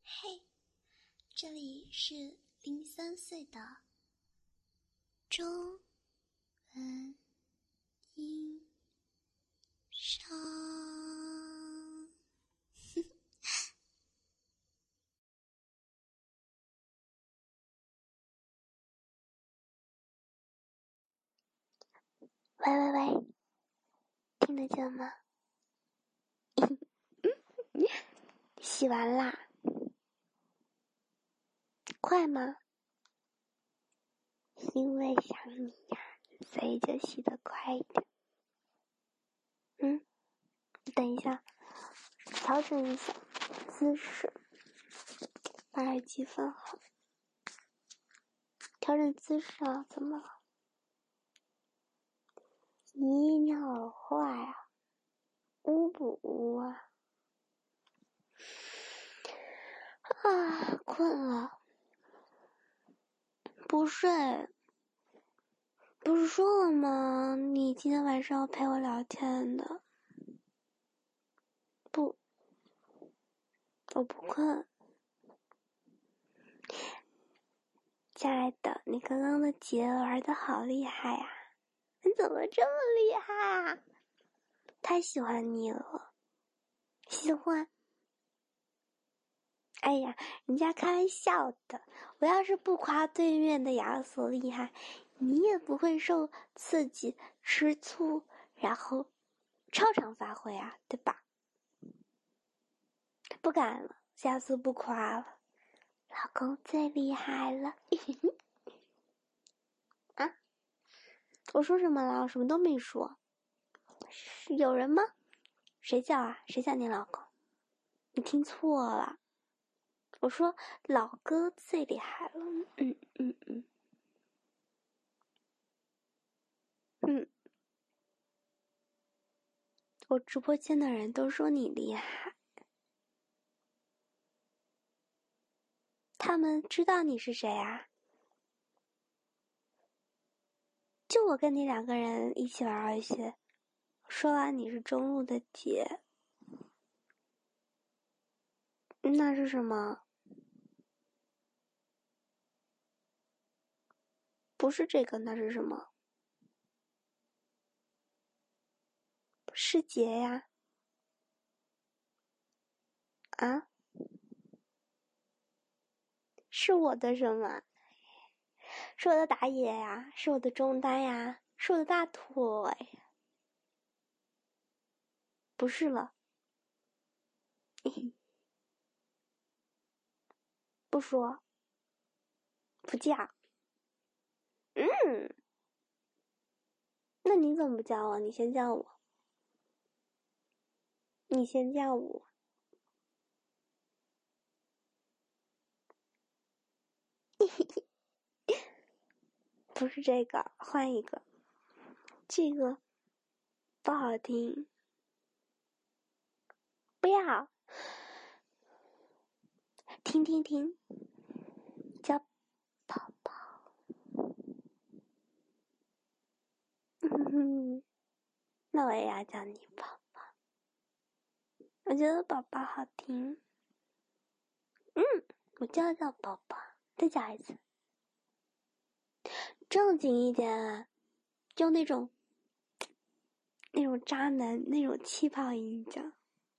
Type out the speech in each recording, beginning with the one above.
嘿，这里是03岁的中文音商。喂，听得见吗？洗完啦？快吗？因为想你呀，所以就洗得快一点。等一下，调整一下姿势，把耳机放好。调整姿势啊？怎么了？咦，你好坏啊！污不污啊？困了，不睡。不是说了吗？你今天晚上要陪我聊天的。不，我不困。亲爱的，你刚刚的结玩得好厉害呀！你怎么这么厉害啊？太喜欢你了。喜欢？哎呀，人家开玩笑的。我要是不夸对面的亚索厉害，你也不会受刺激吃醋，然后超常发挥啊，对吧？不敢了，下次不夸了。老公最厉害了。啊？我说什么了？我什么都没说。是有人吗？谁叫啊？谁叫你老公？你听错了。我说老哥最厉害了。我直播间的人都说你厉害。他们知道你是谁啊？就我跟你2个人一起玩游戏，说完你是中路的姐。那是什么？不是这个，那是什么？是姐呀。啊？是我的什么？是我的打野呀，是我的中单呀，是我的大腿。不是了。不说，不叫。那你怎么不叫我？你先叫我。你先叫我。不是这个，换一个。这个不好听。不要。听，叫宝宝。那我也要叫你宝宝。我觉得宝宝好听。我就要叫宝宝。再叫一次。正经一点，就那种渣男那种气泡音讲。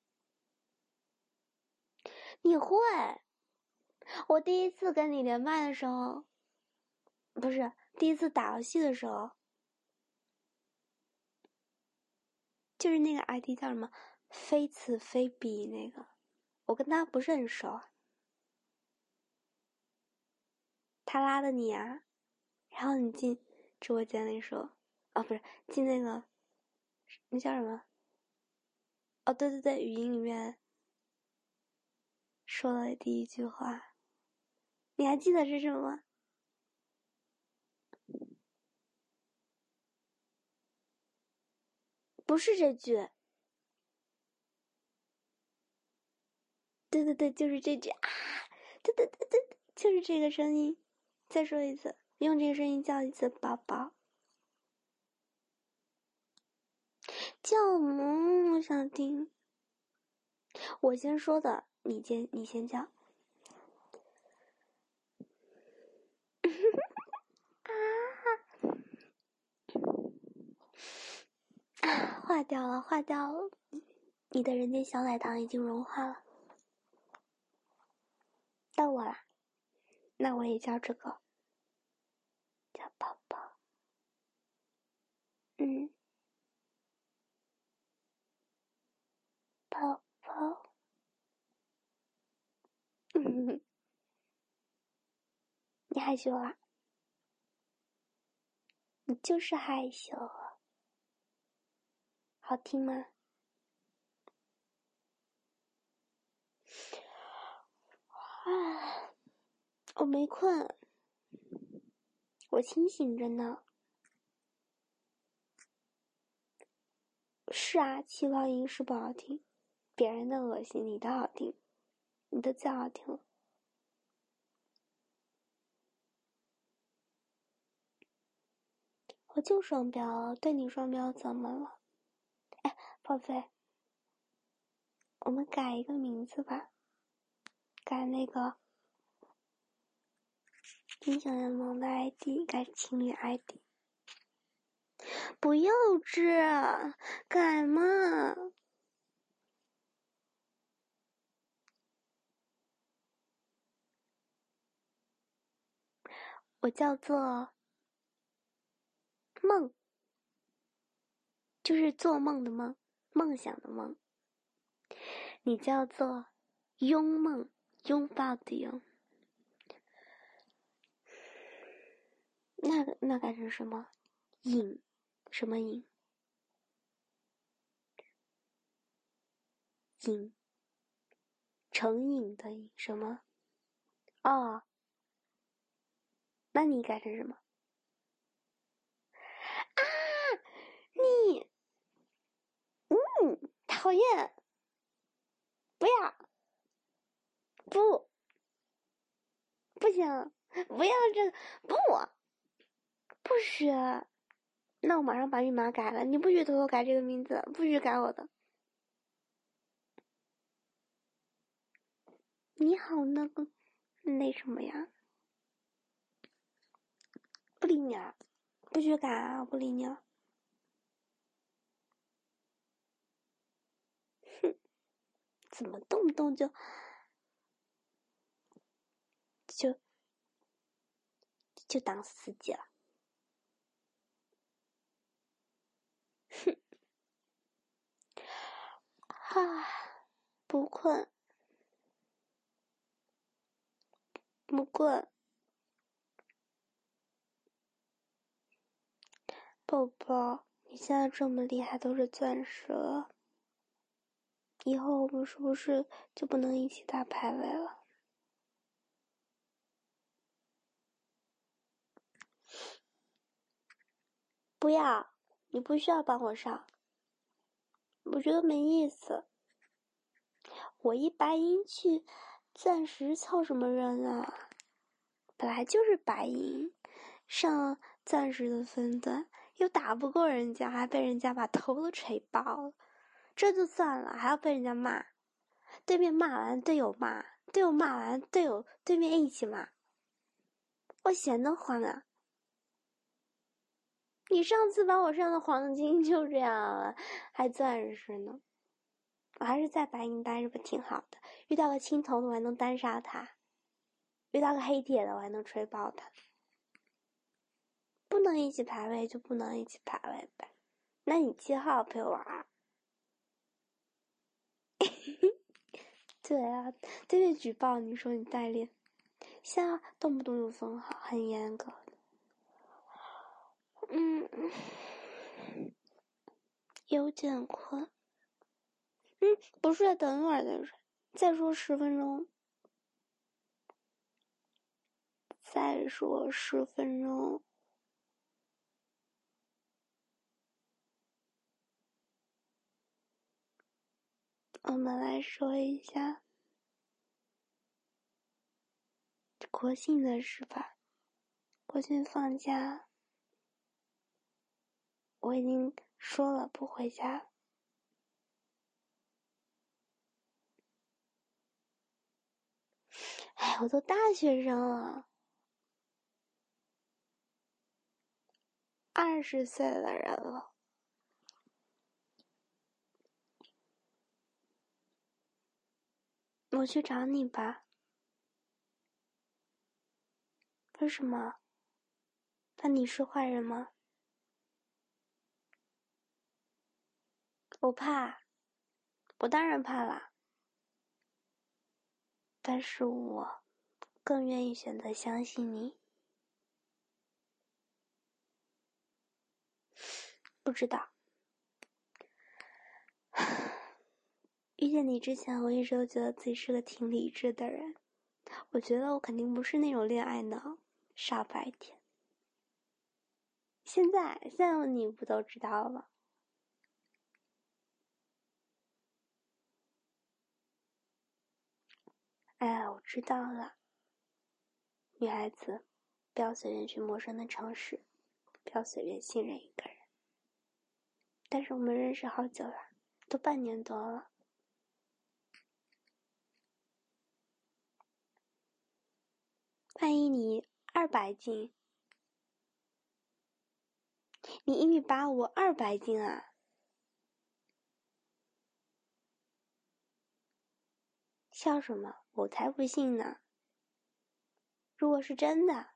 你会？我第一次跟你连麦的时候，不是第一次打游戏的时候，就是那个 ID 叫什么非此非彼那个，我跟他不是很熟。他拉的你啊，然后你进直播间里说，不是进那个那叫什么？对，语音里面说了第一句话，你还记得是什么？不是这句。对，就是这句啊！对，就是这个声音。再说一次，用这个声音叫一次宝宝。叫我想听。我先说的，你先叫。 化掉了，化掉了。你的人间小奶糖已经融化了。到我啦，那我也叫这个，叫宝宝。宝宝。你害羞啊？你就是害羞啊。好听吗？啊，我没困，我清醒着呢。是啊，气泡音是不好听，别人的恶心，你的好听，你的最好听了。我就双标，对你双标怎么了？哎，宝贝，我们改一个名字吧，改那个英雄联盟的 ID， 改情侣 ID。不幼稚，改嘛。我叫做梦，就是做梦的梦，梦想的梦。你叫做拥梦，拥抱的拥。那改成什么？瘾，什么瘾？瘾，成瘾的瘾，什么？哦，那你改成什么？啊，你，讨厌，不要，不行，不要这个，不许。那我马上把密码改了，你不许偷偷改这个名字，不许改我的。你好那什么呀？不理你啊，不许改啊，不理你啊。哼，怎么动不动就当司机了？哼，哈，不困，不困。宝宝，你现在这么厉害，都是钻石了，以后我们是不是就不能一起打排位了？不要，你不需要帮我上，我觉得没意思。我一白银去钻石凑什么热闹啊？本来就是白银，上钻石的分段又打不过人家，还被人家把头都锤爆了。这就算了，还要被人家骂，对面骂完队友骂，队友骂完队友对面一起骂，我闲得慌啊！你上次把我上的黄金就这样了，还钻石呢？我还是在白银待着不挺好的，遇到个青铜的我还能单杀他，遇到个黑铁的我还能锤爆他。不能一起排位就不能一起排位呗，那你7号陪我玩。对啊，对面举报你说你代练，现在动不动就封号，很严格的。有点困。不睡，等一会儿再睡。再说10分钟。再说10分钟。我们来说一下国庆的事吧。国庆放假，我已经说了不回家。哎，我都大学生了，20岁的人了， 我去找你吧。为什么？那你是坏人吗？我怕，我当然怕啦。但是我更愿意选择相信你。不知道。遇见你之前，我一直都觉得自己是个挺理智的人。我觉得我肯定不是那种恋爱脑，傻白甜。现在你不都知道了？哎，我知道了。女孩子，不要随便去陌生的城市，不要随便信任一个人。但是我们认识好久了，都半年多了。万一你200斤，你1.8米，我200斤啊！笑什么？我才不信呢！如果是真的，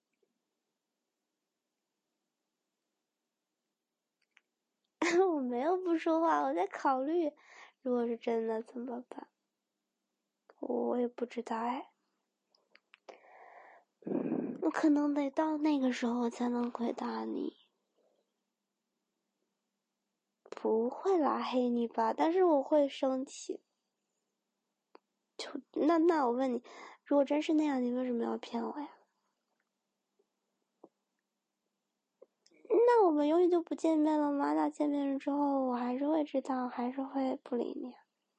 我没有不说话，我在考虑，如果是真的怎么办？我也不知道哎。我可能得到那个时候才能回答你。不会拉黑你吧？但是我会生气。那我问你，如果真是那样，你为什么要骗我呀？那我们永远就不见面了吗？那见面了之后，我还是会知道，还是会不理你。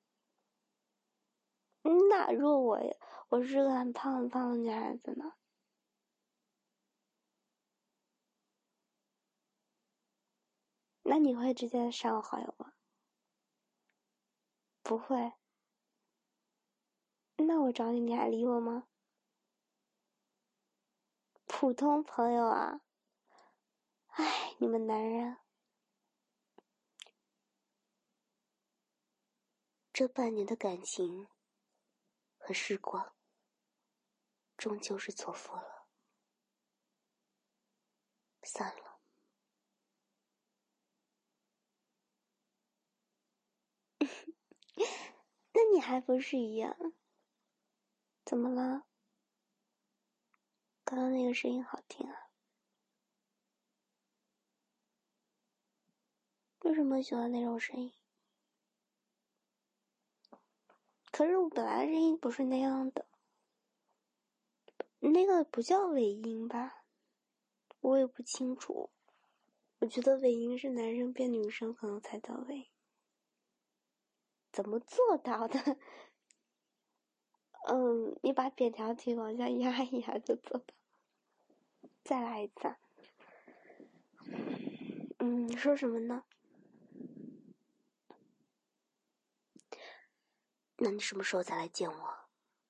那如果我是个很胖的女孩子呢？那你会直接删我好友吗？不会。那我找你，你还理我吗？普通朋友啊。唉，你们男人。这半年的感情和时光，终究是错付了。散了。那你还不是一样？怎么了？刚刚那个声音好听啊。为什么喜欢那种声音？可是我本来声音不是那样的。那个不叫尾音吧？我也不清楚。我觉得尾音是男生变女生可能才叫尾音。怎么做到的？你把扁条体往下压一压就做到。再来一次。说什么呢？那你什么时候再来见我？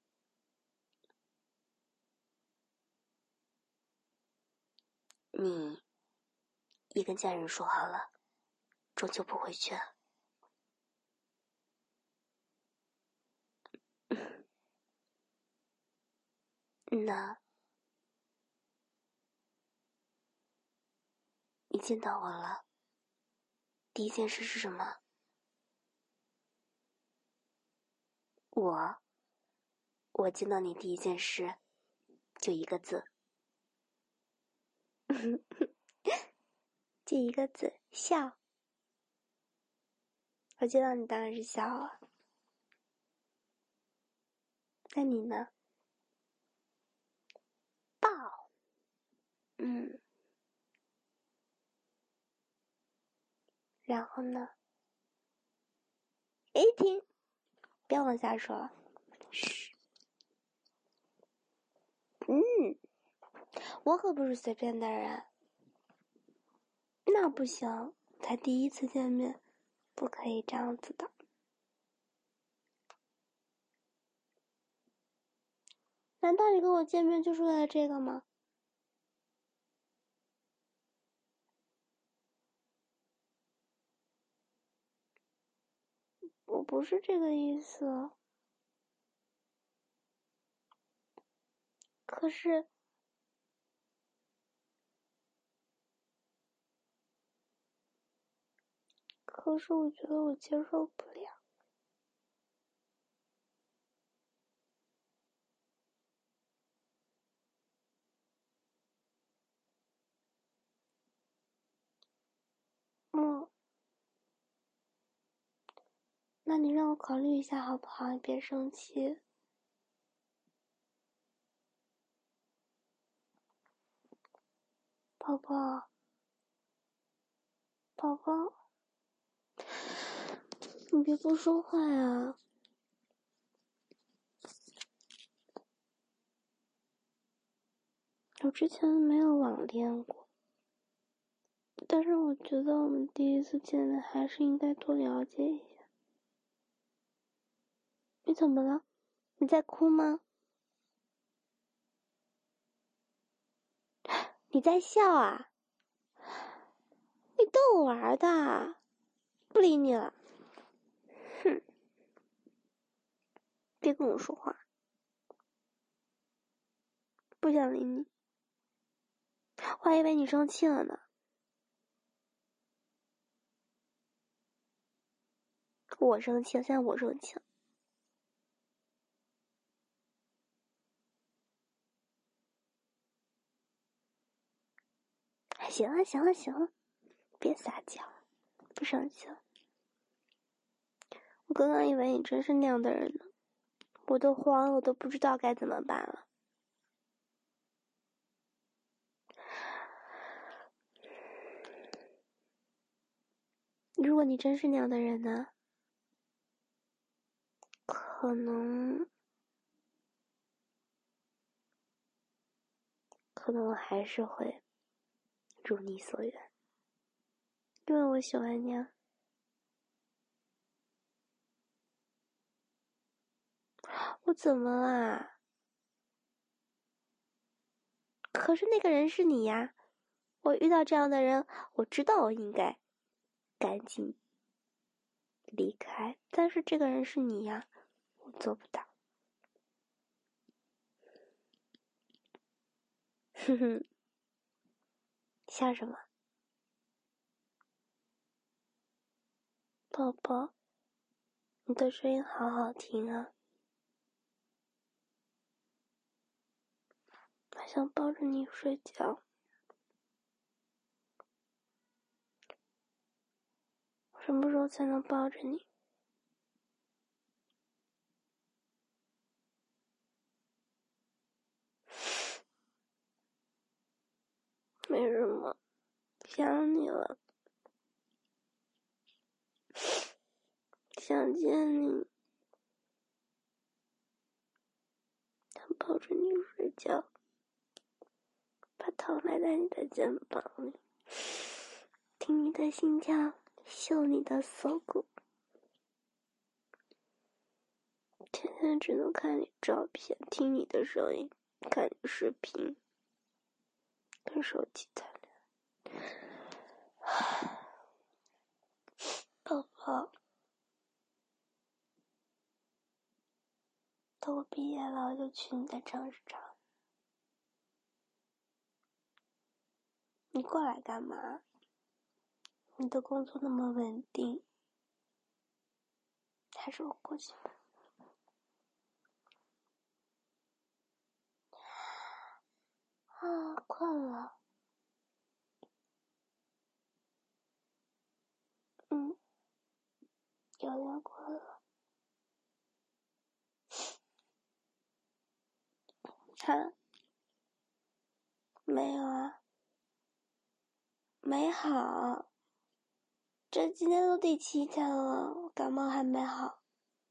你也跟家人说好了，终究不回去啊。那你见到我了，第一件事是什么？我见到你第一件事就一个字。就一个字，笑。我见到你当然是笑啊。那你呢？抱。然后呢？停，不要往下说了。嘘。我可不是随便的人。那不行，才第一次见面，不可以这样子的。难道你跟我见面就是为了这个吗？我不是这个意思。 可是我觉得我接受不了。那你让我考虑一下好不好？你别生气。宝宝，你别不说话呀。我之前没有网恋过，但是我觉得我们第一次见面还是应该多了解一下。你怎么了？你在哭吗？你在笑啊？你逗我玩的，不理你了。哼，别跟我说话，不想理你。我还以为你生气了呢。我生气了，现在我生气了。行了，别撒娇，不生气了。我刚刚以为你真是那样的人呢，我都慌了，我都不知道该怎么办了。如果你真是那样的人呢，可能我还是会如你所愿，因为我喜欢你啊。我怎么啦？可是那个人是你呀，我遇到这样的人，我知道我应该赶紧离开，但是这个人是你呀，我做不到。哼哼，笑什么？宝宝，你的声音好好听啊，我想抱着你睡觉。什么时候才能抱着你？没什么，想你了，想见你，想抱着你睡觉，把头埋在你的肩膀里，听你的心跳，嗅你的锁骨。天天只能看你照片，听你的声音，看你视频，跟手机谈恋爱。宝宝，等我毕业了，我就去你的城市找你。你过来干嘛？你的工作那么稳定，还是我过去吧。啊，困了。有点困了。哈？没有啊，没好。这今天都第7天了，我感冒还没好。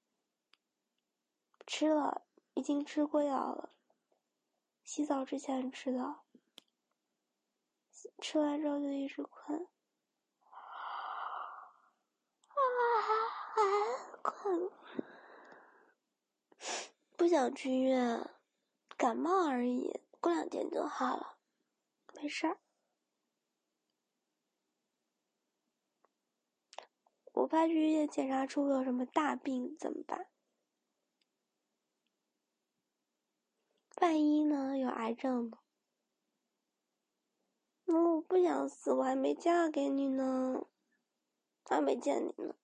吃了，已经吃过药了。洗澡之前吃的。吃完之后就一直困。困了。不想去医院，感冒而已，过2天就好了，没事儿。我怕去医院检查出我有什么大病怎么办？万一呢？有癌症呢。我不想死，我还没嫁给你呢，还没见你呢。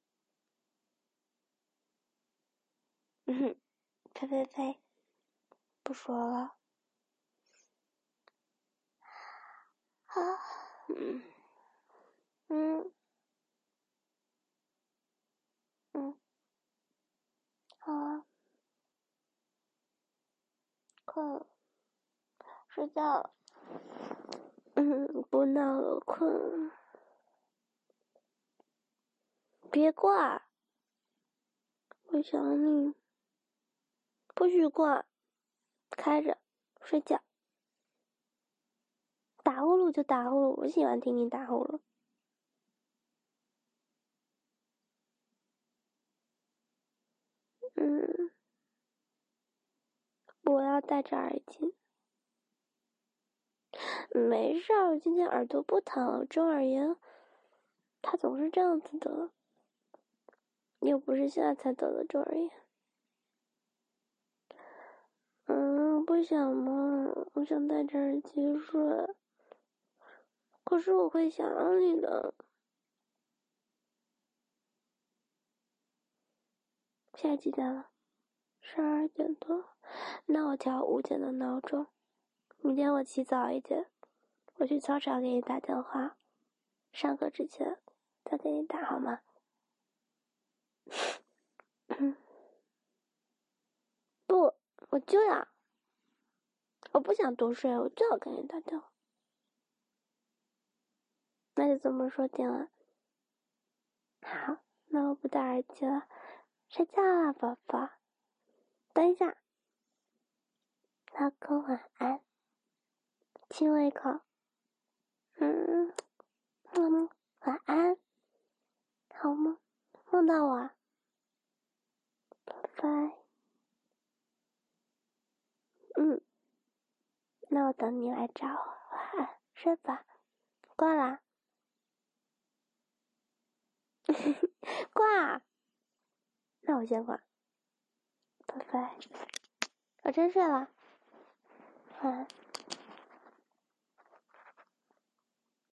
呸呸呸，不说了。啊，好啊，困了，睡觉了。不闹了，困了。别挂，我想你。不许挂，开着，睡觉。打呼噜就打呼噜，我喜欢听你打呼噜。我要戴着耳机。没事儿，今天耳朵不疼，中耳炎，它总是这样子的，又不是现在才得的中耳炎。不想嘛，我想戴着耳机睡，可是我会想你的。现在几点了？12点多，那我调5点的闹钟。明天我起早一点，我去操场给你打电话，上课之前再给你打好吗？不，我就要，我不想多睡，我就要给你打电话。那就这么说定了。好，那我不戴耳机了，睡觉了，宝宝。等一下，老公晚安，亲我一口。晚安，好吗？梦到我，拜拜。那我等你来找我，晚安，睡吧。挂啦。挂。那我先挂。拜拜。我真睡了。晚安。